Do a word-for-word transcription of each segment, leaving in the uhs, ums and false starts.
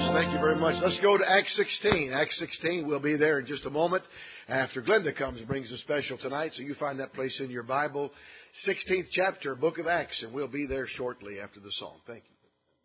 Thank you very much. Let's go to Acts sixteen. Acts sixteen, we'll be there in just a moment after Glenda comes and brings a special tonight. So you find that place in your Bible, sixteenth chapter, book of Acts, and we'll be there shortly after the song. Thank you.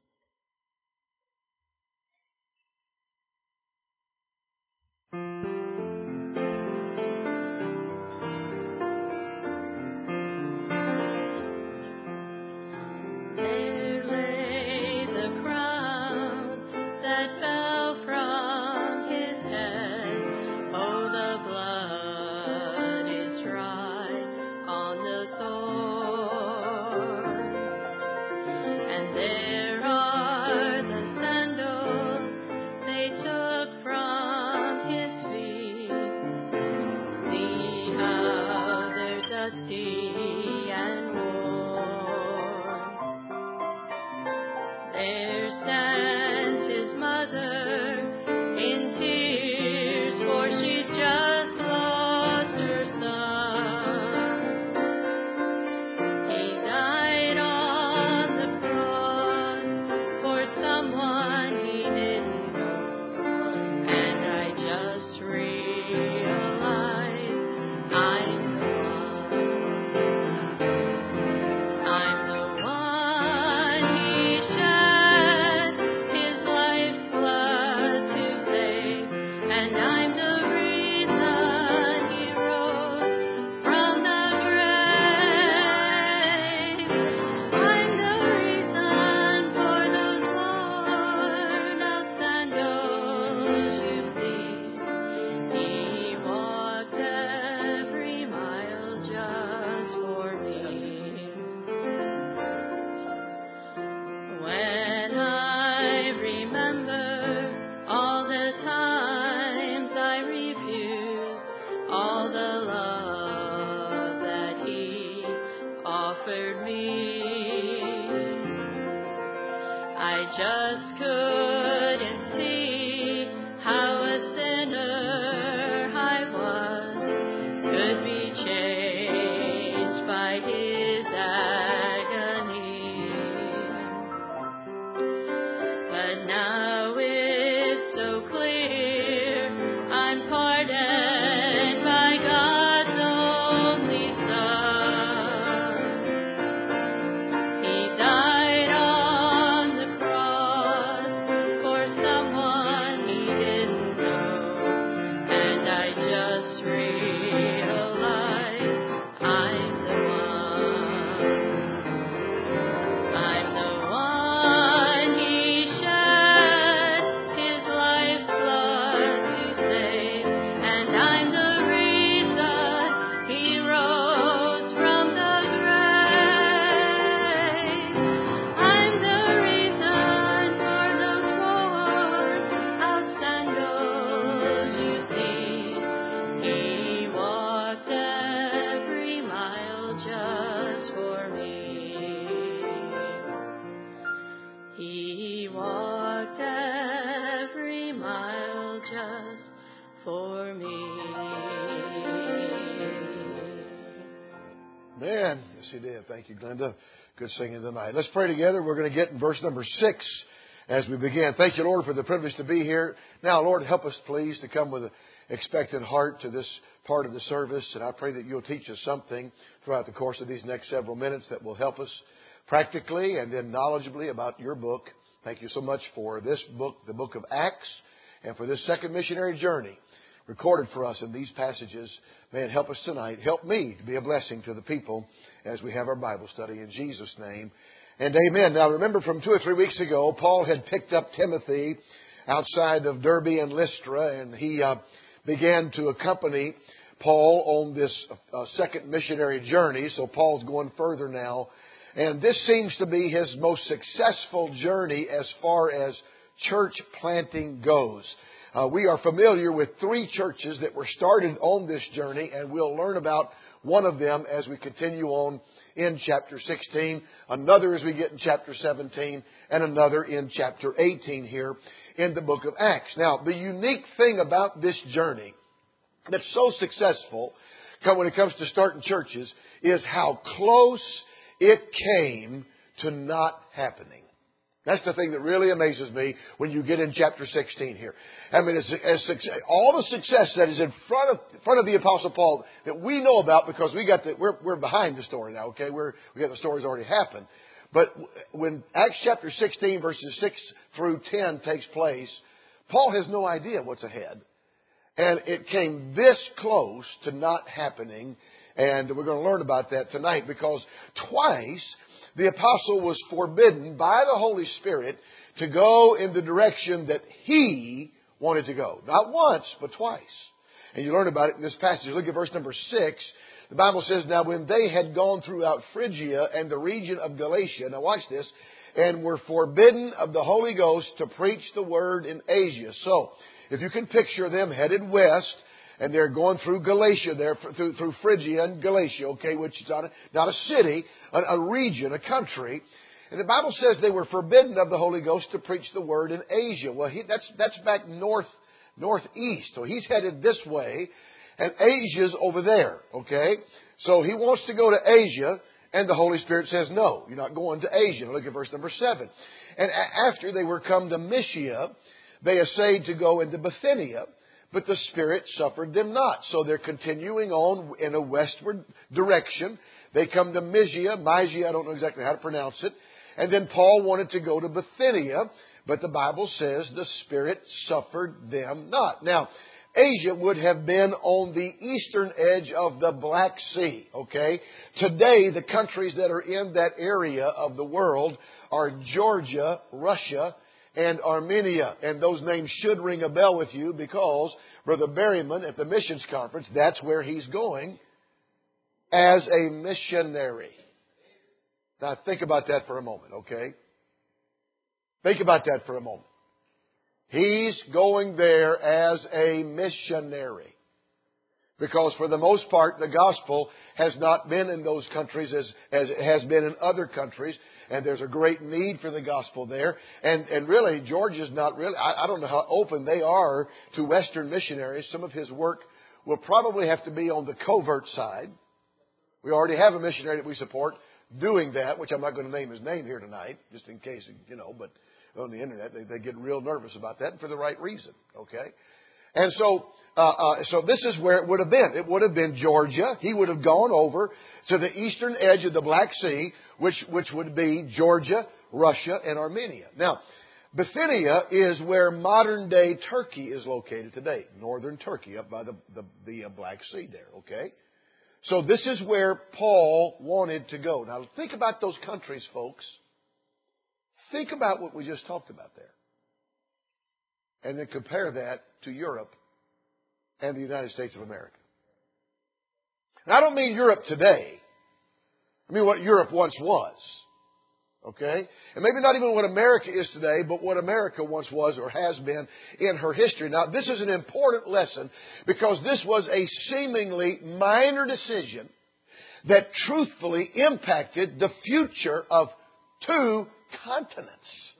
Thank you, Glenda. Good singing tonight. Let's pray together. We're going to get in verse number six as we begin. Thank you, Lord, for the privilege to be here. Now, Lord, help us, please, to come with an expectant heart to this part of the service. And I pray that you'll teach us something throughout the course of these next several minutes that will help us practically and then knowledgeably about your book. Thank you so much for this book, the book of Acts, and for this second missionary journey recorded for us in these passages. May it help us tonight. Help me to be a blessing to the people as we have our Bible study in Jesus' name. And amen. Now remember, from two or three weeks ago, Paul had picked up Timothy outside of Derbe and Lystra, and he uh, began to accompany Paul on this uh, second missionary journey. So Paul's going further now. And this seems to be his most successful journey as far as church planting goes. Uh, we are familiar with three churches that were started on this journey, and we'll learn about one of them as we continue on in chapter sixteen, another as we get in chapter seventeen, and another in chapter eighteen here in the book of Acts. Now, the unique thing about this journey that's so successful when it comes to starting churches is how close it came to not happening. That's the thing that really amazes me when you get in chapter sixteen here. I mean, as, as success, all the success that is in front of front of the Apostle Paul that we know about, because we got the we're we're behind the story now. Okay, we're we got the story's already happened. But when Acts chapter sixteen verses six through ten takes place, Paul has no idea what's ahead, and it came this close to not happening. And we're going to learn about that tonight, because twice the apostle was forbidden by the Holy Spirit to go in the direction that he wanted to go. Not once, but twice. And you learn about it in this passage. Look at verse number six. The Bible says, now when they had gone throughout Phrygia and the region of Galatia, now watch this, and were forbidden of the Holy Ghost to preach the word in Asia. So, if you can picture them headed west, and they're going through Galatia there, through, through Phrygia and Galatia, okay, which is not a, not a city, a, a region, a country. And the Bible says they were forbidden of the Holy Ghost to preach the word in Asia. Well, he, that's, that's back north, northeast. So he's headed this way, and Asia's over there, okay? So he wants to go to Asia, and the Holy Spirit says, no, you're not going to Asia. Now look at verse number seven. And a- after they were come to Mysia, they essayed to go into Bithynia, but the Spirit suffered them not. So they're continuing on in a westward direction. They come to Mysia. Mysia, I don't know exactly how to pronounce it. And then Paul wanted to go to Bithynia, but the Bible says the Spirit suffered them not. Now, Asia would have been on the eastern edge of the Black Sea, okay? Today, the countries that are in that area of the world are Georgia, Russia, and Armenia. And those names should ring a bell with you, because Brother Berryman at the missions conference, that's where he's going as a missionary. Now think about that for a moment, okay? Think about that for a moment. He's going there as a missionary. Because for the most part, the gospel has not been in those countries as, as it has been in other countries. And there's a great need for the gospel there. And, and really, Georgia's not really, I, I don't know how open they are to Western missionaries. Some of his work will probably have to be on the covert side. We already have a missionary that we support doing that, which I'm not going to name his name here tonight, just in case, you know, but on the internet, they, they get real nervous about that, and for the right reason, okay? And so, uh, uh, so this is where it would have been. It would have been Georgia. He would have gone over to the eastern edge of the Black Sea, which, which would be Georgia, Russia, and Armenia. Now, Bithynia is where modern day Turkey is located today. Northern Turkey, up by the, the, the Black Sea there, okay? So this is where Paul wanted to go. Now, think about those countries, folks. Think about what we just talked about there. And then compare that to Europe and the United States of America. And I don't mean Europe today. I mean what Europe once was. Okay? And maybe not even what America is today, but what America once was or has been in her history. Now, this is an important lesson, because this was a seemingly minor decision that truthfully impacted the future of two continents.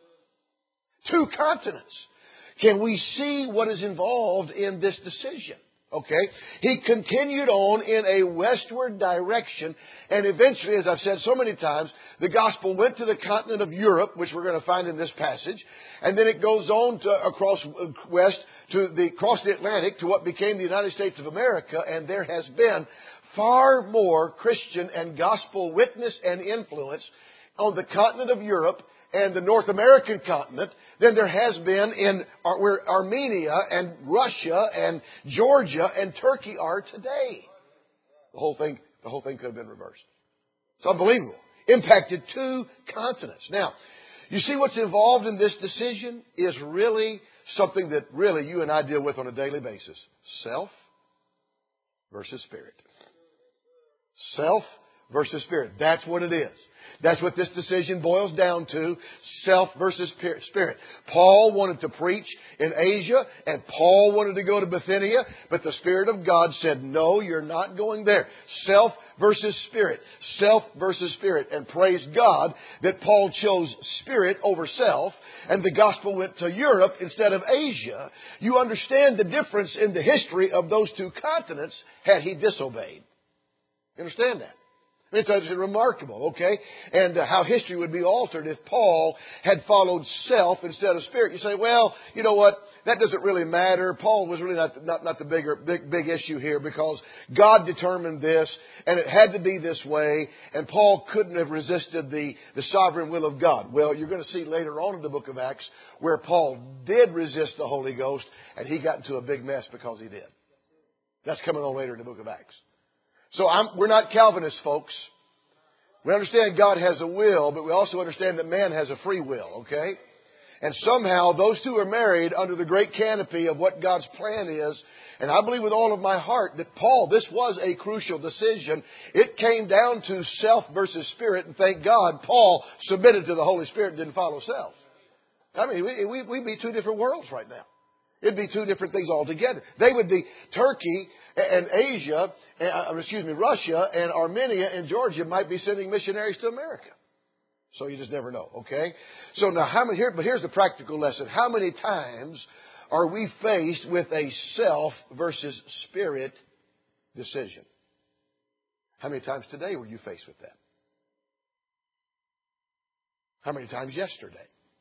Two continents. Can we see what is involved in this decision? Okay. He continued on in a westward direction, and eventually, as I've said so many times, the gospel went to the continent of Europe, which we're going to find in this passage, and then it goes on to, across west to the across the Atlantic to what became the United States of America, and there has been far more Christian and gospel witness and influence on the continent of Europe and the North American continent than there has been in Ar- where Armenia and Russia and Georgia and Turkey are today. The whole thing, the whole thing could have been reversed. It's unbelievable. Impacted two continents. Now, you see what's involved in this decision is really something that really you and I deal with on a daily basis. Self versus spirit. Self versus spirit. That's what it is. That's what this decision boils down to. Self versus spirit. Paul wanted to preach in Asia, and Paul wanted to go to Bithynia, but the Spirit of God said, no, you're not going there. Self versus spirit. Self versus spirit. And praise God that Paul chose spirit over self, and the gospel went to Europe instead of Asia. You understand the difference in the history of those two continents had he disobeyed. You understand that? It's just remarkable, okay? And uh, how history would be altered if Paul had followed self instead of spirit. You say, well, you know what? That doesn't really matter. Paul was really not, not, not the bigger, big, big issue here because God determined this and it had to be this way and Paul couldn't have resisted the, the sovereign will of God. Well, you're going to see later on in the book of Acts where Paul did resist the Holy Ghost and he got into a big mess because he did. That's coming on later in the book of Acts. So I'm, we're not Calvinists, folks. We understand God has a will, but we also understand that man has a free will, okay? And somehow those two are married under the great canopy of what God's plan is. And I believe with all of my heart that Paul, this was a crucial decision. It came down to self versus spirit. And thank God, Paul submitted to the Holy Spirit and didn't follow self. I mean, we, we, we'd be two different worlds right now. It'd be two different things altogether. They would be Turkey and Asia, uh, excuse me, Russia and Armenia and Georgia might be sending missionaries to America. So you just never know, okay? So now, how many here? But here's the practical lesson. How many times are we faced with a self versus spirit decision? How many times today were you faced with that? How many times yesterday?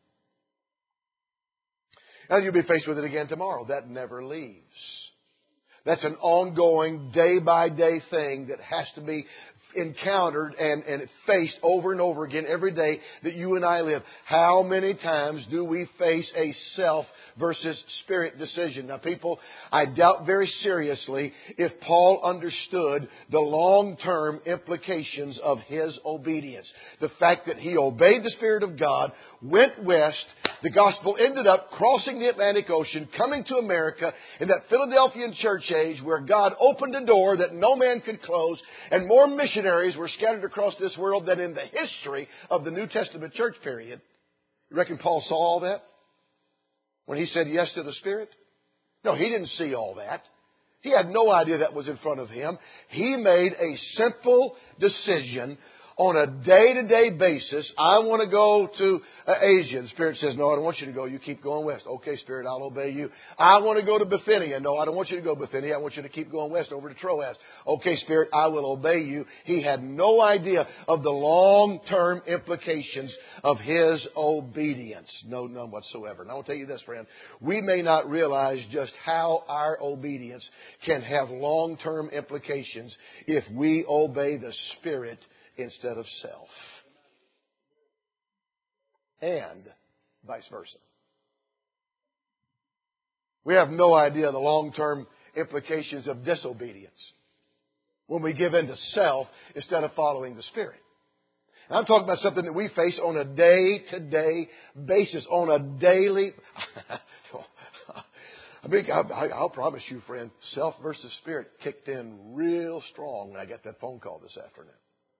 And you'll be faced with it again tomorrow. That never leaves. That's an ongoing, day-by-day thing that has to be encountered and, and faced over and over again every day that you and I live. How many times do we face a self versus spirit decision? Now, people, I doubt very seriously if Paul understood the long-term implications of his obedience. The fact that he obeyed the Spirit of God, went west, the gospel ended up crossing the Atlantic Ocean, coming to America in that Philadelphian church age where God opened a door that no man could close, and more missionaries were scattered across this world than in the history of the New Testament church period. You reckon Paul saw all that when he said yes to the Spirit? No, he didn't see all that. He had no idea that was in front of him. He made a simple decision on a day-to-day basis. I want to go to uh, Asia. And the Spirit says, no, I don't want you to go. You keep going west. Okay, Spirit, I'll obey you. I want to go to Bithynia. No, I don't want you to go to Bithynia. I want you to keep going west over to Troas. Okay, Spirit, I will obey you. He had no idea of the long-term implications of his obedience. No, none whatsoever. And I will tell you this, friend. We may not realize just how our obedience can have long-term implications if we obey the Spirit instead of self. And vice versa. We have no idea the long-term implications of disobedience when we give in to self instead of following the Spirit. And I'm talking about something that we face on a day-to-day basis, on a daily... I mean, I, I'll promise you, friend, self versus Spirit kicked in real strong when I got that phone call this afternoon.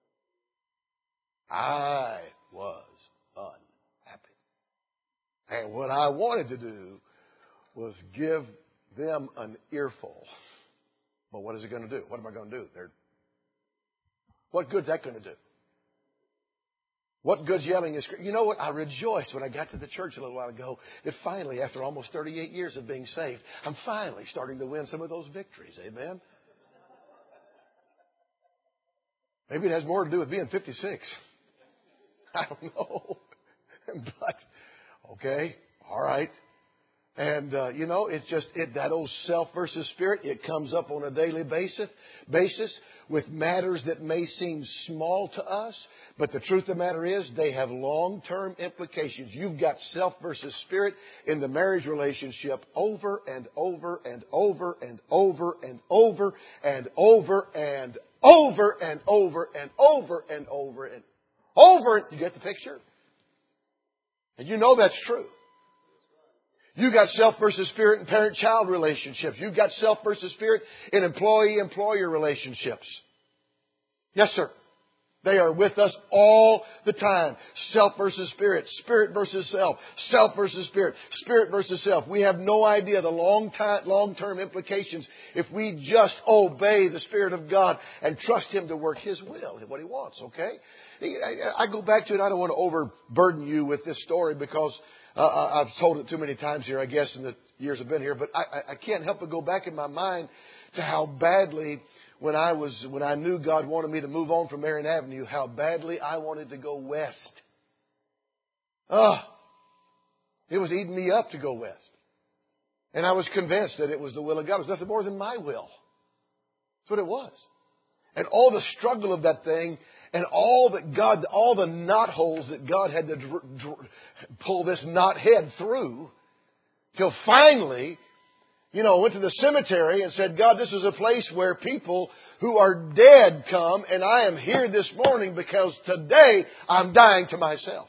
I was unhappy. And what I wanted to do was give them an earful. But what is it going to do? What am I going to do? They're, what good's that going to do? What good's yelling and screaming? You know what? I rejoiced when I got to the church a little while ago that finally, after almost thirty-eight years of being saved, I'm finally starting to win some of those victories. Amen? Maybe it has more to do with being fifty-six. I don't know. But, okay, all right. And, uh, you know, it's just it, that old self versus spirit. It comes up on a daily basis, basis with matters that may seem small to us. But the truth of the matter is they have long-term implications. You've got self versus spirit in the marriage relationship over and over and over and over and over and over and over and over and over and over and over. You get the picture? And you know that's true. You've got self versus spirit in parent-child relationships. You've got self versus spirit in employee-employer relationships. Yes, sir. They are with us all the time. Self versus spirit. Spirit versus self. Self versus spirit. Spirit versus self. We have no idea the long time, long-term implications if we just obey the Spirit of God and trust Him to work His will, what He wants, okay? I go back to it. I don't want to overburden you with this story because uh, I've told it too many times here, I guess, in the years I've been here. But I, I can't help but go back in my mind to how badly when I was when I knew God wanted me to move on from Marion Avenue, how badly I wanted to go west. Oh, it was eating me up to go west. And I was convinced that it was the will of God. It was nothing more than my will. That's what it was. And all the struggle of that thing, and all that God, all the knot holes that God had to dr- dr- pull this knot head through, till finally, you know, went to the cemetery and said, God, this is a place where people who are dead come, and I am here this morning because today I'm dying to myself.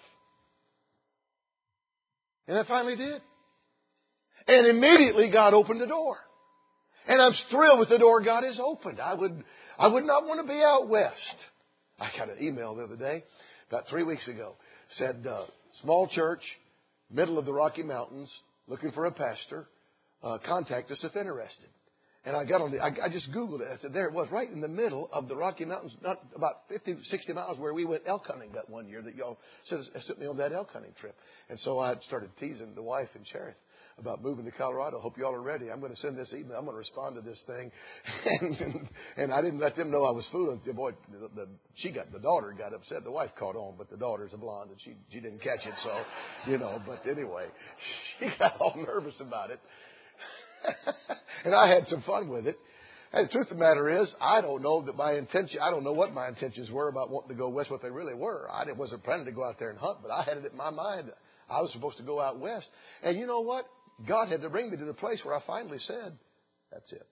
And I finally did. And immediately God opened the door. And I'm thrilled with the door God has opened. I would, I would not want to be out west. I got an email the other day, about three weeks ago, said, uh, small church, middle of the Rocky Mountains, looking for a pastor. Uh, contact us if interested. And I got on the, I, I just Googled it. I said, there it was, right in the middle of the Rocky Mountains, not about fifty, sixty miles where we went elk hunting that one year that y'all sent, sent me on that elk hunting trip. And so I started teasing the wife and Cherith about moving to Colorado. Hope y'all are ready. I'm going to send this email. I'm going to respond to this thing. and, and, and I didn't let them know I was fooling. The boy, the, the, she got, the daughter got upset. The wife caught on, but the daughter's a blonde and she, she didn't catch it. So, you know, but anyway, she got all nervous about it. And I had some fun with it. And the truth of the matter is, I don't know that my intention, I don't know what my intentions were about wanting to go west, what they really were. I wasn't planning to go out there and hunt, but I had it in my mind. I was supposed to go out west. And you know what? God had to bring me to the place where I finally said, that's it.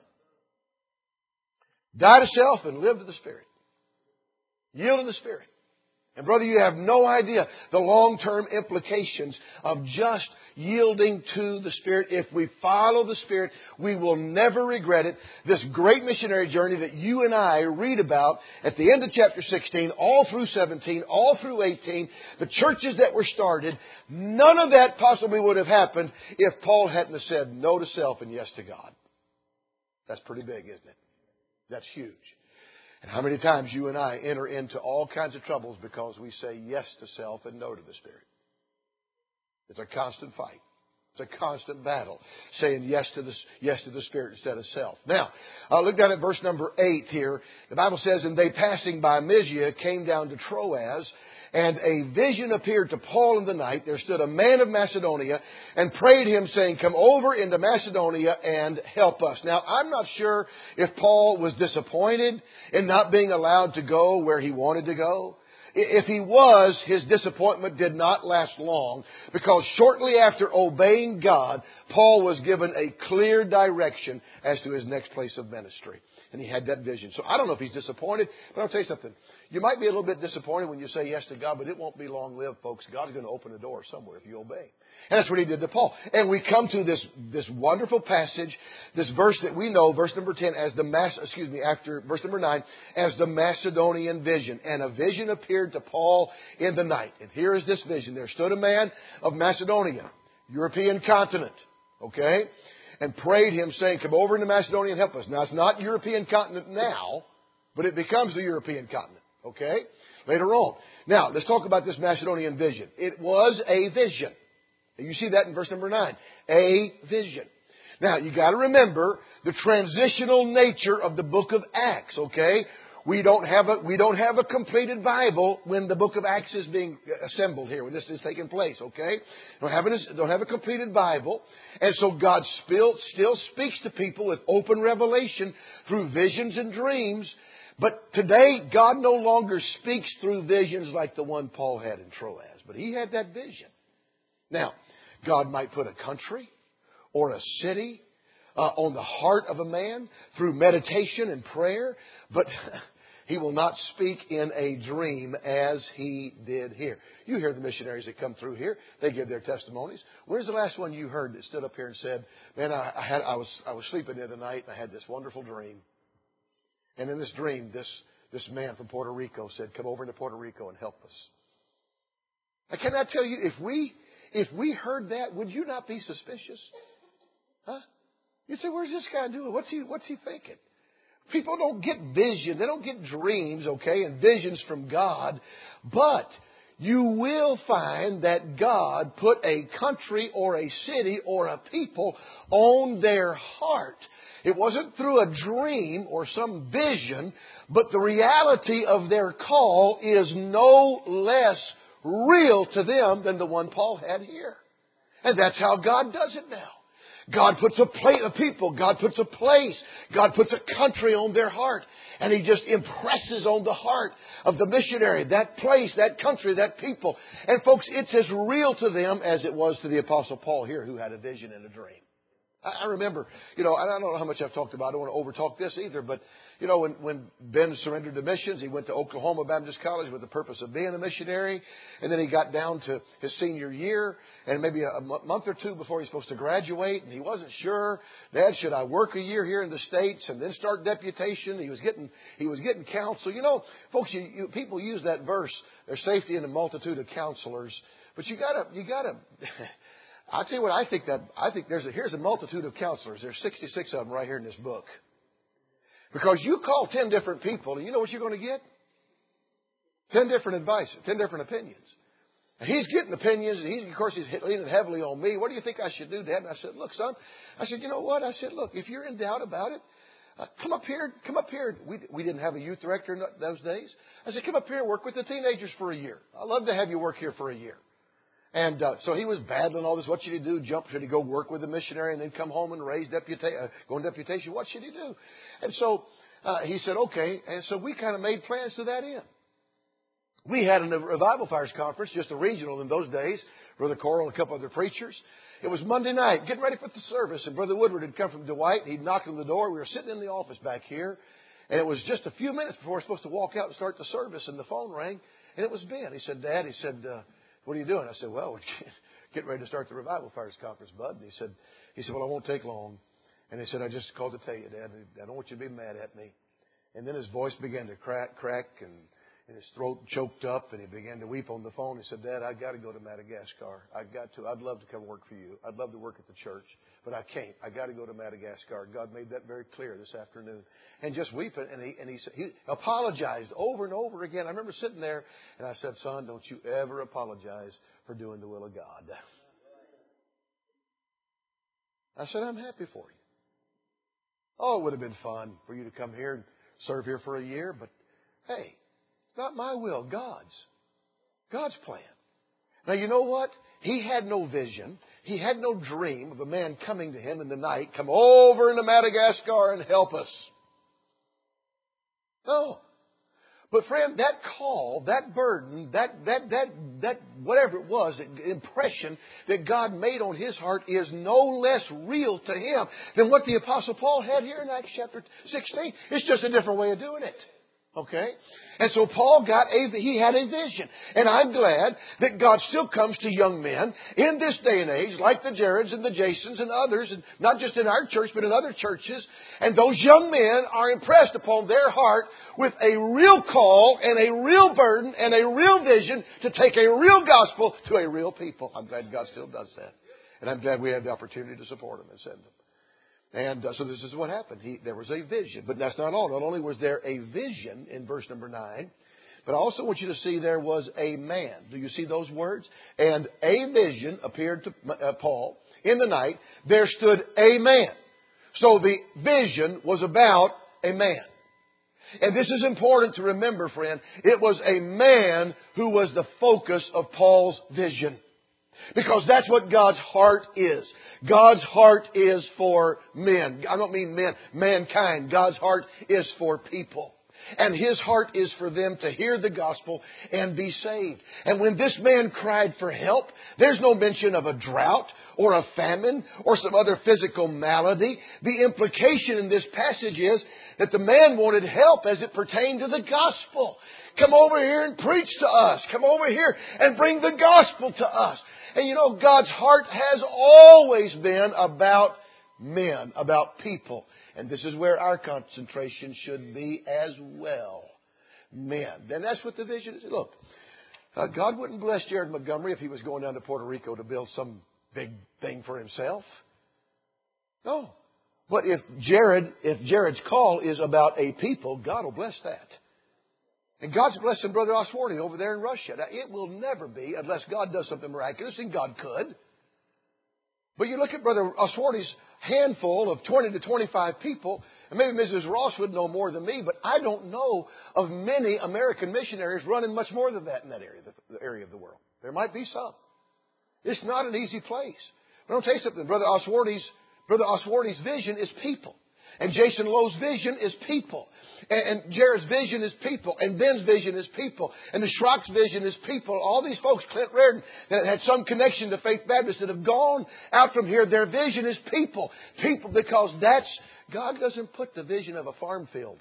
Die to self and live to the Spirit. Yield to the Spirit. And brother, you have no idea the long-term implications of just yielding to the Spirit. If we follow the Spirit, we will never regret it. This great missionary journey that you and I read about at the end of chapter sixteen, all through seventeen, all through eighteen, the churches that were started, none of that possibly would have happened if Paul hadn't have said no to self and yes to God. That's pretty big, isn't it? That's huge. And how many times you and I enter into all kinds of troubles because we say yes to self and no to the Spirit. It's a constant fight. It's a constant battle, saying yes to the, yes to the Spirit instead of self. Now, uh, look down at verse number eight here. The Bible says, and they passing by Mysia came down to Troas, and a vision appeared to Paul in the night. There stood a man of Macedonia and prayed him, saying, come over into Macedonia and help us. Now, I'm not sure if Paul was disappointed in not being allowed to go where he wanted to go. If he was, his disappointment did not last long, because shortly after obeying God, Paul was given a clear direction as to his next place of ministry. And he had that vision. So I don't know if he's disappointed, but I'll tell you something. You might be a little bit disappointed when you say yes to God, but it won't be long-lived, folks. God's going to open the door somewhere if you obey. And that's what he did to Paul. And we come to this, this wonderful passage, this verse that we know, verse number ten, as the Mas, excuse me, after verse number nine, as the Macedonian vision. And a vision appeared to Paul in the night. And here is this vision. There stood a man of Macedonia, European continent, okay, and prayed him, saying, come over into Macedonia and help us. Now, it's not European continent now, but it becomes the European continent, okay, later on. Now, let's talk about this Macedonian vision. It was a vision. You see that in verse number nine. A vision. Now, you got to remember the transitional nature of the book of Acts, okay? We don't have a, we don't have a completed Bible when the book of Acts is being assembled here, when this is taking place, okay? Don't have, a, don't have a completed Bible. And so God still, still speaks to people with open revelation through visions and dreams. But today, God no longer speaks through visions like the one Paul had in Troas. But he had that vision. Now, God might put a country or a city uh, on the heart of a man through meditation and prayer, but he will not speak in a dream as he did here. You hear the missionaries that come through here. They give their testimonies. Where's the last one you heard that stood up here and said, man, I, I, had, I, was, I was sleeping the other night and I had this wonderful dream. And in this dream, this, this man from Puerto Rico said, come over into Puerto Rico and help us. I cannot tell you, if we... If we heard that, would you not be suspicious? Huh? You say, where's this guy doing? What's he, what's he thinking? People don't get vision. They don't get dreams, okay, and visions from God. But you will find that God put a country or a city or a people on their heart. It wasn't through a dream or some vision, but the reality of their call is no less real to them than the one Paul had here. And that's how God does it now. God puts a, place, a people, God puts a place, God puts a country on their heart. And He just impresses on the heart of the missionary, that place, that country, that people. And folks, it's as real to them as it was to the Apostle Paul here, who had a vision and a dream. I remember, you know, I don't know how much I've talked about. I don't want to overtalk this either. But, you know, when, when Ben surrendered to missions, he went to Oklahoma Baptist College with the purpose of being a missionary. And then he got down to his senior year and maybe a month or two before he was supposed to graduate. And he wasn't sure, Dad, should I work a year here in the States and then start deputation? He was getting, he was getting counsel. You know, folks, you, you, people use that verse, there's safety in a multitude of counselors. But you gotta, you gotta... I'll tell you what, I think that, I think there's a, here's a multitude of counselors. There's sixty-six of them right here in this book. Because you call ten different people and you know what you're going to get? ten different advice, ten different opinions. And he's getting opinions and he's, of course, he's leaning heavily on me. What do you think I should do, Dad? And I said, look, son, I said, you know what? I said, look, if you're in doubt about it, uh, come up here, come up here. We, we didn't have a youth director in those days. I said, come up here and work with the teenagers for a year. I'd love to have you work here for a year. And uh, so he was battling all this. What should he do? Jump? Should he go work with a missionary and then come home and raise deputation, uh, go on deputation? What should he do? And so uh, he said, okay. And so we kind of made plans to that end. We had a Revival Fires conference, just a regional in those days, Brother Coral and a couple other preachers. It was Monday night, getting ready for the service, and Brother Woodward had come from Dwight. He'd knocked on the door. We were sitting in the office back here, and it was just a few minutes before we were supposed to walk out and start the service, and the phone rang, and it was Ben. He said, Dad, he said, uh, what are you doing? I said, well, we're getting ready to start the Revival Fires conference, bud. And he said, he said, well, I won't take long. And he said, I just called to tell you, Dad, I don't want you to be mad at me. And then his voice began to crack, crack, and, and his throat choked up, and he began to weep on the phone. He said, Dad, I got to go to Madagascar. I got to. I'd love to come work for you. I'd love to work at the church, but I can't. I got to go to Madagascar. God made that very clear this afternoon. And just weeping, and he and he he apologized over and over again. I remember sitting there, and I said, son, don't you ever apologize for doing the will of God. I said, I'm happy for you. Oh, it would have been fun for you to come here and serve here for a year, but hey, not my will, God's. God's plan. Now, you know what? He had no vision. He had no dream of a man coming to him in the night, come over into Madagascar and help us. No. But friend, that call, that burden, that, that, that, that, whatever it was, that impression that God made on his heart is no less real to him than what the Apostle Paul had here in Acts chapter sixteen. It's just a different way of doing it. Okay? And so Paul got a, he had a vision. And I'm glad that God still comes to young men in this day and age, like the Jareds and the Jasons and others, and not just in our church, but in other churches. And those young men are impressed upon their heart with a real call and a real burden and a real vision to take a real gospel to a real people. I'm glad God still does that. And I'm glad we have the opportunity to support them and send them. And uh, so this is what happened. He, there was a vision. But that's not all. Not only was there a vision in verse number nine, but I also want you to see there was a man. Do you see those words? And a vision appeared to uh, Paul in the night. There stood a man. So the vision was about a man. And this is important to remember, friend. It was a man who was the focus of Paul's vision. Because that's what God's heart is. God's heart is for men. I don't mean men, mankind. God's heart is for people. And His heart is for them to hear the gospel and be saved. And when this man cried for help, there's no mention of a drought or a famine or some other physical malady. The implication in this passage is that the man wanted help as it pertained to the gospel. Come over here and preach to us. Come over here and bring the gospel to us. And you know, God's heart has always been about men, about people. And this is where our concentration should be as well. Men. And that's what the vision is. Look, uh, God wouldn't bless Jared Montgomery if he was going down to Puerto Rico to build some big thing for himself. No. But if Jared, if Jared's call is about a people, God will bless that. And God's blessing Brother Oswarty over there in Russia. Now, it will never be unless God does something miraculous, and God could. But you look at Brother Oswarty's handful of twenty to twenty-five people, and maybe Missus Ross would know more than me, but I don't know of many American missionaries running much more than that in that area, the area of the world. There might be some. It's not an easy place. But I'll tell you something. Brother Oswarty's, Brother Oswarty's vision is people. And Jason Lowe's vision is people. And, and Jared's vision is people. And Ben's vision is people. And the Schrock's vision is people. All these folks, Clint Reardon, that had some connection to Faith Baptist that have gone out from here, their vision is people. People, because that's, God doesn't put the vision of a farm field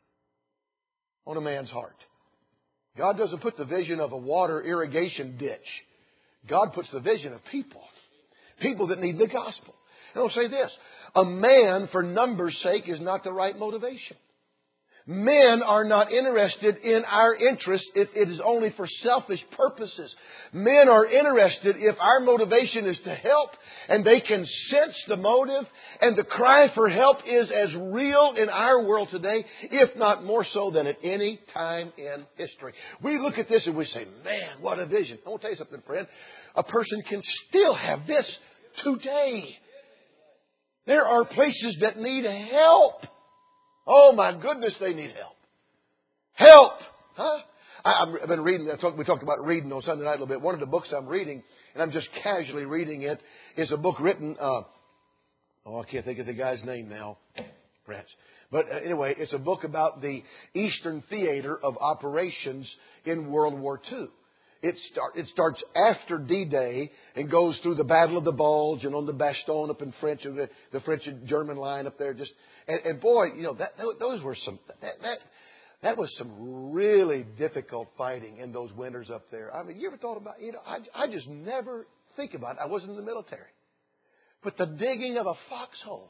on a man's heart. God doesn't put the vision of a water irrigation ditch. God puts the vision of people. People that need the gospel. And I'll say this. A man for numbers' sake is not the right motivation. Men are not interested in our interest if it is only for selfish purposes. Men are interested if our motivation is to help, and they can sense the motive, and the cry for help is as real in our world today, if not more so than at any time in history. We look at this and we say, man, what a vision. I want to tell you something, friend. A person can still have this today. There are places that need help. Oh, my goodness, they need help. Help! Huh? I, I've been reading, I talk, we talked about reading on Sunday night a little bit. One of the books I'm reading, and I'm just casually reading it, is a book written, uh, oh, I can't think of the guy's name now, perhaps. But anyway, it's a book about the Eastern theater of operations in World War Two. It, start, it starts after D-Day and goes through the Battle of the Bulge and on the Bastogne up in French, the, the French and German line up there. Just and, and boy, you know, that, those were some that, that that was some really difficult fighting in those winters up there. I mean, you ever thought about, you know, I, I just never think about it. I wasn't in the military, but the digging of a foxhole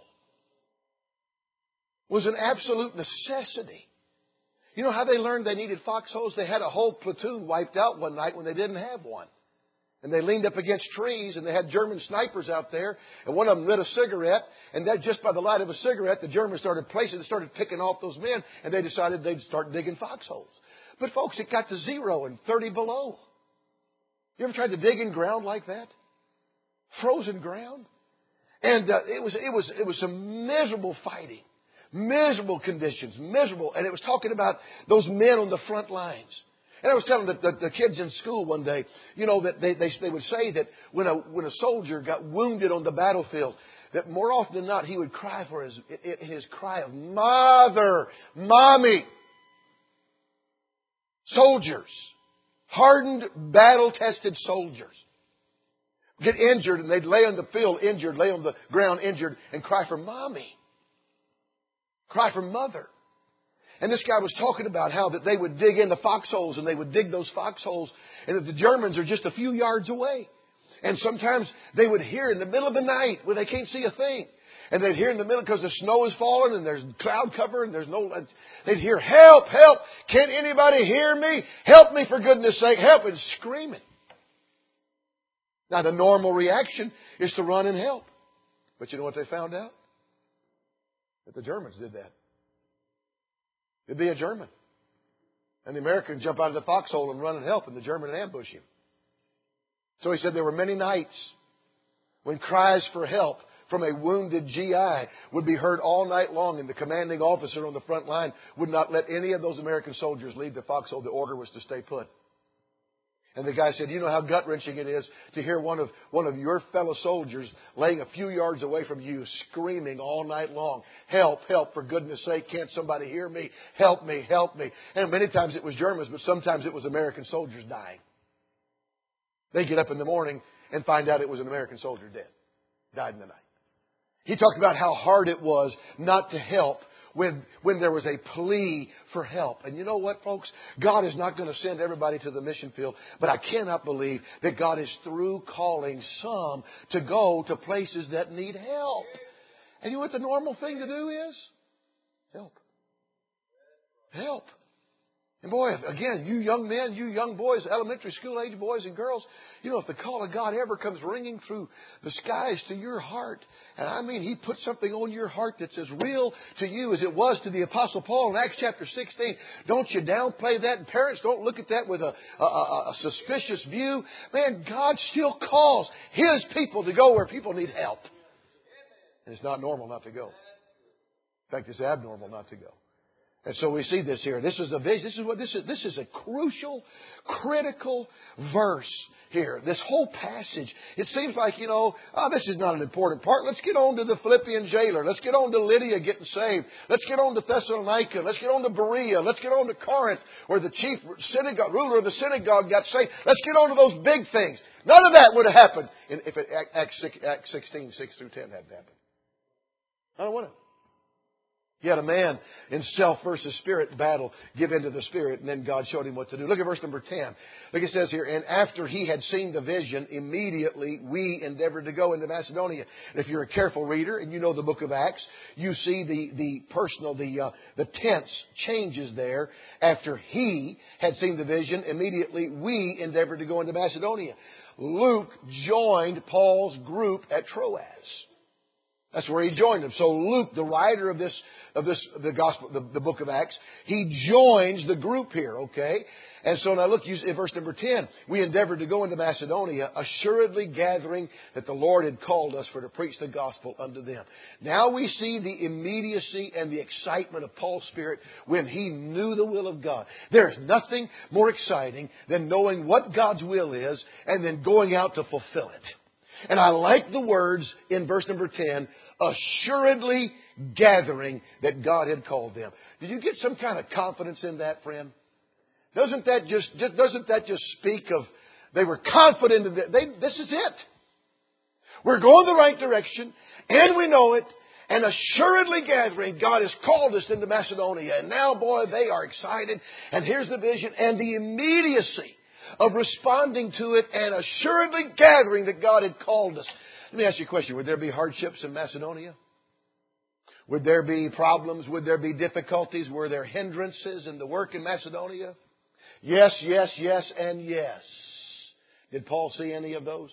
was an absolute necessity. You know how they learned they needed foxholes? They had a whole platoon wiped out one night when they didn't have one. And they leaned up against trees, and they had German snipers out there, and one of them lit a cigarette, and that just by the light of a cigarette, the Germans started placing, started picking off those men, and they decided they'd start digging foxholes. But folks, it got to zero and thirty below. You ever tried to dig in ground like that? Frozen ground? And uh, it was it was it was some miserable fighting. Miserable conditions, miserable. And it was talking about those men on the front lines. And I was telling the, the, the kids in school one day, you know, that they, they, they would say that when a, when a soldier got wounded on the battlefield, that more often than not he would cry for his, his cry of mother, mommy. Soldiers, hardened, battle-tested soldiers, get injured and they'd lay on the field injured, lay on the ground injured and cry for mommy. Cry for mother. And this guy was talking about how that they would dig into foxholes, and they would dig those foxholes, and that the Germans are just a few yards away. And sometimes they would hear in the middle of the night where they can't see a thing. And they'd hear in the middle because the snow is falling and there's cloud cover and there's no... They'd hear, help, help. Can anybody hear me? Help me for goodness sake. Help. And screaming. Now the normal reaction is to run and help. But you know what they found out? That the Germans did that. It'd be a German. And the American would jump out of the foxhole and run and help, and the German would ambush him. So he said there were many nights when cries for help from a wounded G I would be heard all night long, and the commanding officer on the front line would not let any of those American soldiers leave the foxhole. The order was to stay put. And the guy said, you know how gut-wrenching it is to hear one of one of your fellow soldiers laying a few yards away from you screaming all night long, help, help, for goodness sake, can't somebody hear me? Help me, help me. And many times it was Germans, but sometimes it was American soldiers dying. They get up in the morning and find out it was an American soldier dead, died in the night. He talked about how hard it was not to help when, when there was a plea for help. And you know what, folks? God is not going to send everybody to the mission field, but I cannot believe that God is through calling some to go to places that need help. And you know what the normal thing to do is? Help. Help. And boy, again, you young men, you young boys, elementary school age boys and girls, you know, if the call of God ever comes ringing through the skies to your heart, and I mean He put something on your heart that's as real to you as it was to the Apostle Paul in Acts chapter sixteen, don't you downplay that. And parents, don't look at that with a, a, a, a suspicious view. Man, God still calls His people to go where people need help. And it's not normal not to go. In fact, it's abnormal not to go. And so we see this here. This is a vision. This is what this is. This is a crucial, critical verse here. This whole passage. It seems like, you know, oh, this is not an important part. Let's get on to the Philippian jailer. Let's get on to Lydia getting saved. Let's get on to Thessalonica. Let's get on to Berea. Let's get on to Corinth, where the chief synagogue, ruler of the synagogue got saved. Let's get on to those big things. None of that would have happened if it, Acts sixteen, six through ten hadn't happened. I don't want to. He had a man in self versus spirit battle give into the Spirit, and then God showed him what to do. Look at verse number ten. Look, it says here, and after he had seen the vision, immediately we endeavored to go into Macedonia. And if you're a careful reader and you know the book of Acts, you see the, the personal, the, uh, the tense changes there. After he had seen the vision, immediately we endeavored to go into Macedonia. Luke joined Paul's group at Troas. That's where he joined them. So Luke, the writer of this, of this, the gospel, the, the book of Acts, he joins the group here, okay? And so now look, you, in verse number ten, we endeavored to go into Macedonia, assuredly gathering that the Lord had called us for to preach the gospel unto them. Now we see the immediacy and the excitement of Paul's spirit when he knew the will of God. There's nothing more exciting than knowing what God's will is and then going out to fulfill it. And I like the words in verse number ten, assuredly gathering that God had called them. Did you get some kind of confidence in that, friend? Doesn't that just, doesn't that just speak of, they were confident in that, they, this is it. We're going the right direction, and we know it, and assuredly gathering, God has called us into Macedonia. And now, boy, they are excited, and here's the vision, and the immediacy of responding to it and assuredly gathering that God had called us. Let me ask you a question. Would there be hardships in Macedonia? Would there be problems? Would there be difficulties? Were there hindrances in the work in Macedonia? Yes, yes, yes, and yes. Did Paul see any of those?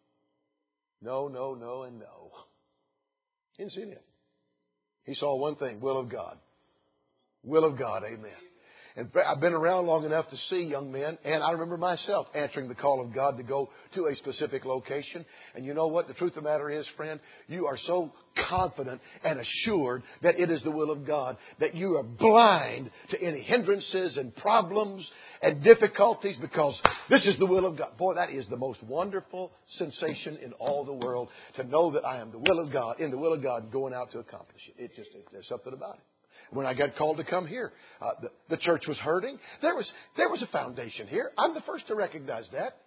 No, no, no, and no. He didn't see any of them. He saw one thing, will of God. Will of God, amen. And I've been around long enough to see young men, and I remember myself answering the call of God to go to a specific location. And you know what? The truth of the matter is, friend, you are so confident and assured that it is the will of God that you are blind to any hindrances and problems and difficulties because this is the will of God. Boy, that is the most wonderful sensation in all the world to know that I am the will of God, in the will of God, going out to accomplish it. It just, it, there's something about it. When I got called to come here, uh, the, the church was hurting. There was, there was a foundation here. I'm the first to recognize that.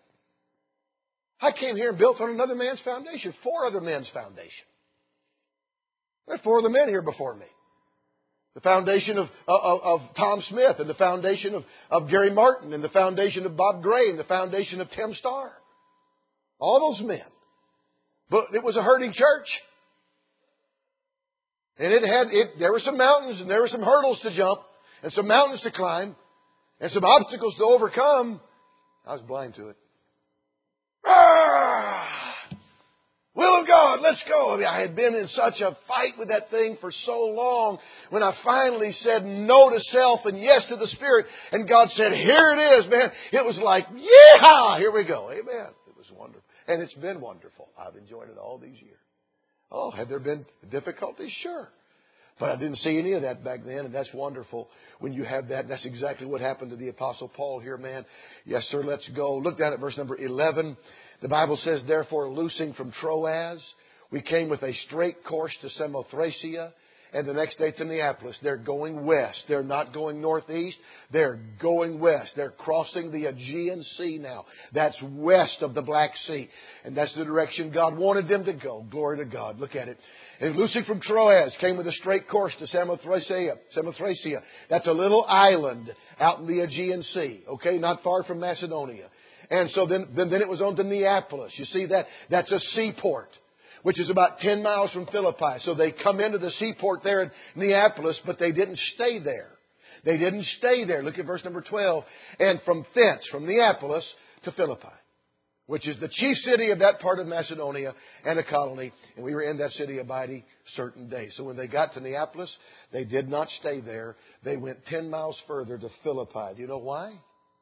I came here and built on another man's foundation, four other men's foundation. There's four other men here before me. The foundation of, of, of Tom Smith, and the foundation of, of Gary Martin, and the foundation of Bob Gray, and the foundation of Tim Starr. All those men. But it was a hurting church. And it had, it, there were some mountains and there were some hurdles to jump and some mountains to climb and some obstacles to overcome. I was blind to it. Ah! Will of God, let's go. I mean, I had been in such a fight with that thing for so long. When I finally said no to self and yes to the Spirit, and God said, here it is, man. It was like, yeah, here we go. Amen. It was wonderful. And it's been wonderful. I've enjoyed it all these years. Oh, have there been difficulties? Sure. But I didn't see any of that back then, and that's wonderful when you have that. That's exactly what happened to the Apostle Paul here, man. Yes, sir, let's go. Look down at verse number eleven. The Bible says, therefore, loosing from Troas, we came with a straight course to Samothracia, and the next day to Neapolis. They're going west. They're not going northeast. They're going west. They're crossing the Aegean Sea now. That's west of the Black Sea. And that's the direction God wanted them to go. Glory to God. Look at it. And loosing from Troas, came with a straight course to Samothracia. Samothracia. That's a little island out in the Aegean Sea. Okay, not far from Macedonia. And so then, then, then it was on to Neapolis. You see that? That's a seaport, which is about ten miles from Philippi. So they come into the seaport there in Neapolis, but they didn't stay there. They didn't stay there. Look at verse number twelve. And from thence, from Neapolis to Philippi, which is the chief city of that part of Macedonia and a colony. And we were in that city abiding certain days. So when they got to Neapolis, they did not stay there. They went ten miles further to Philippi. Do you know why?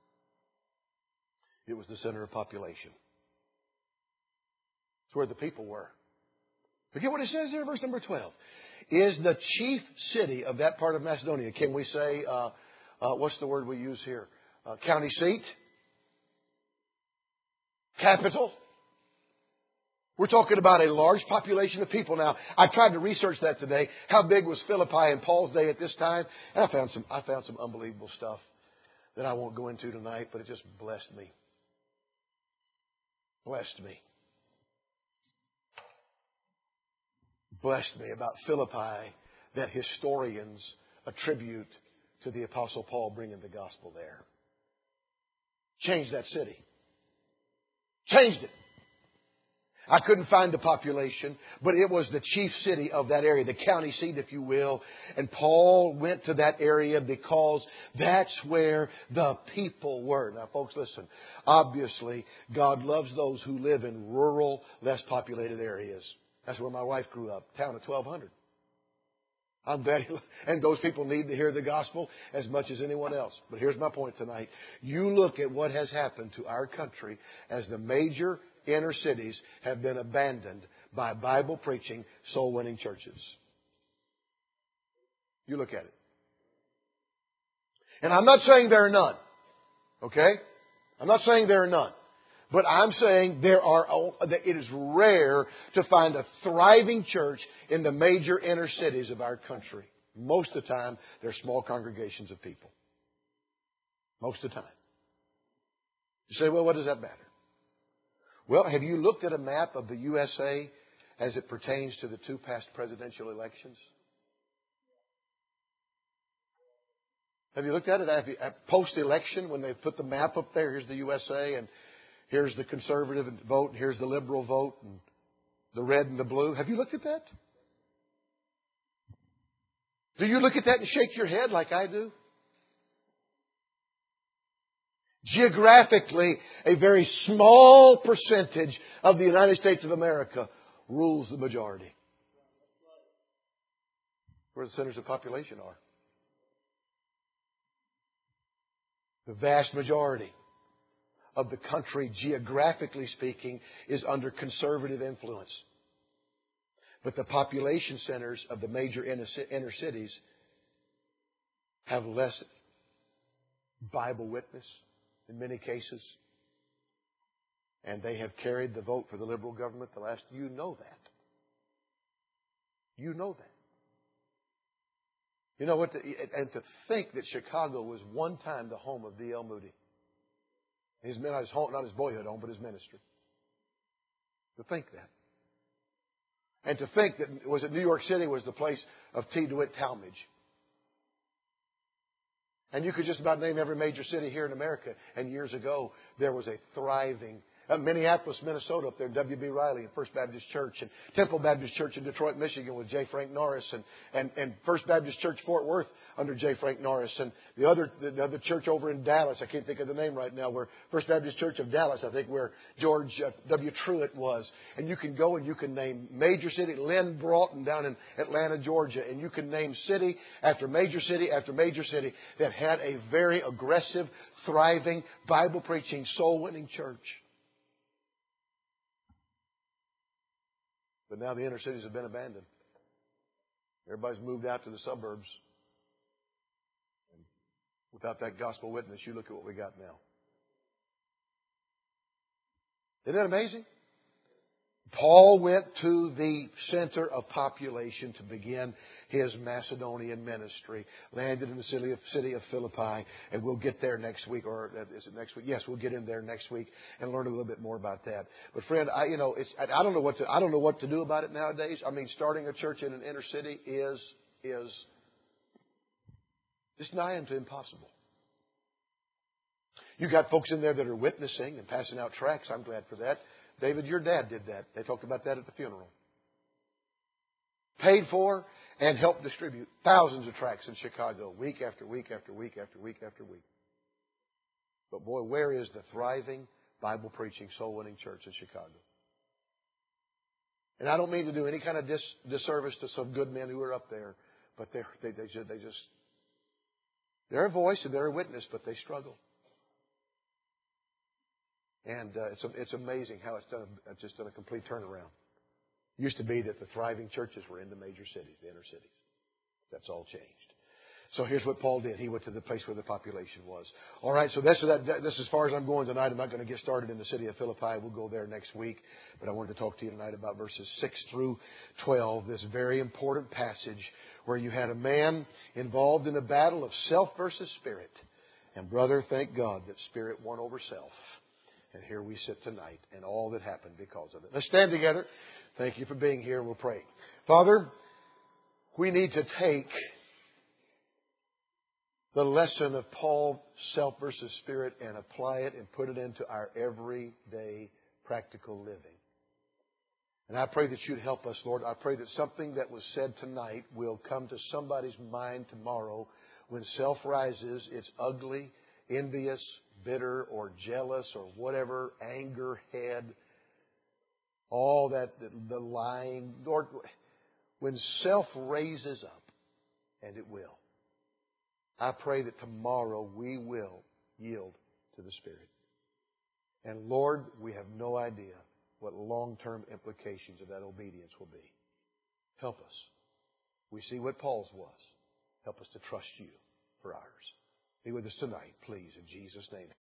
It was the center of population. It's where the people were. Look at what it says there, verse number twelve. Is the chief city of that part of Macedonia. Can we say, uh, uh, what's the word we use here? Uh, county seat? Capital? We're talking about a large population of people. Now, I tried to research that today. How big was Philippi in Paul's day at this time? And I found some, I found some unbelievable stuff that I won't go into tonight, but it just blessed me. Blessed me. Blessed me about Philippi that historians attribute to the Apostle Paul bringing the gospel there. Changed that city. Changed it. I couldn't find the population, but it was the chief city of that area, the county seat, if you will. And Paul went to that area because that's where the people were. Now, folks, listen. Obviously, God loves those who live in rural, less populated areas. That's where my wife grew up, town of twelve hundred. I'm glad, he, and those people need to hear the gospel as much as anyone else. But here's my point tonight. You look at what has happened to our country as the major inner cities have been abandoned by Bible preaching, soul winning churches. You look at it. And I'm not saying there are none. Okay? I'm not saying there are none. But I'm saying there are, that it is rare to find a thriving church in the major inner cities of our country. Most of the time, they're small congregations of people. Most of the time. You say, well, what does that matter? Well, have you looked at a map of the U S A as it pertains to the two past presidential elections? Have you looked at it at post-election when they put the map up there? Here's the U S A and here's the conservative vote, and here's the liberal vote, and the red and the blue. Have you looked at that? Do you look at that and shake your head like I do? Geographically, a very small percentage of the United States of America rules the majority. Where the centers of population are. The vast majority of the country, geographically speaking, is under conservative influence. But the population centers of the major inner cities have less Bible witness in many cases. And they have carried the vote for the liberal government the last... You know that. You know that. You know what? The, and to think that Chicago was one time the home of D L Moody. His, not, his home, not his boyhood home, but his ministry. To think that. And to think that, was it New York City was the place of T. DeWitt Talmage. And you could just about name every major city here in America. And years ago, there was a thriving Uh, Minneapolis, Minnesota, up there, W B. Riley and First Baptist Church, and Temple Baptist Church in Detroit, Michigan with J. Frank Norris, and, and, and First Baptist Church Fort Worth under J. Frank Norris, and the other the other church over in Dallas, I can't think of the name right now, where First Baptist Church of Dallas, I think, where George uh, W. Truett was. And you can go and you can name major city, Lynn Broughton down in Atlanta, Georgia, and you can name city after major city after major city that had a very aggressive, thriving, Bible-preaching, soul-winning church. But now the inner cities have been abandoned. Everybody's moved out to the suburbs. And without that gospel witness, you look at what we got now. Isn't that amazing? Paul went to the center of population to begin his Macedonian ministry. Landed in the city of, city of Philippi, and we'll get there next week. Or is it next week? Yes, we'll get in there next week and learn a little bit more about that. But friend, I you know it's, I, I don't know what to I don't know what to do about it nowadays. I mean, starting a church in an inner city is is just nigh unto impossible. You got folks in there that are witnessing and passing out tracts. I'm glad for that. David, your dad did that. They talked about that at the funeral. paid for, and helped distribute thousands of tracts in Chicago, week after week after week after week after week. But boy, where is the thriving, Bible-preaching, soul-winning church in Chicago? And I don't mean to do any kind of dis- disservice to some good men who are up there, but they're, they, they, just, they just, they're a voice and they're a witness, but they struggle. And uh, it's it's amazing how it's done it's just done a complete turnaround. It used to be that the thriving churches were in the major cities, the inner cities. That's all changed. So here's what Paul did. He went to the place where the population was. All right, so this is, that, this is as far as I'm going tonight. I'm not going to get started in the city of Philippi. We'll go there next week. But I wanted to talk to you tonight about verses six through twelve, this very important passage where you had a man involved in a battle of self versus spirit. And brother, thank God that spirit won over self. And here we sit tonight and all that happened because of it. Let's stand together. Thank you for being here. We'll pray. Father, we need to take the lesson of Paul, self versus spirit, and apply it and put it into our everyday practical living. And I pray that you'd help us, Lord. I pray that something that was said tonight will come to somebody's mind tomorrow when self rises, it's ugly, envious, bitter, or jealous, or whatever, anger, head, all that, the lying. Lord, when self raises up, and it will, I pray that tomorrow we will yield to the Spirit. And Lord, we have no idea what long-term implications of that obedience will be. Help us. We see what Paul's was. Help us to trust you for ours. Be with us tonight, please, in Jesus' name.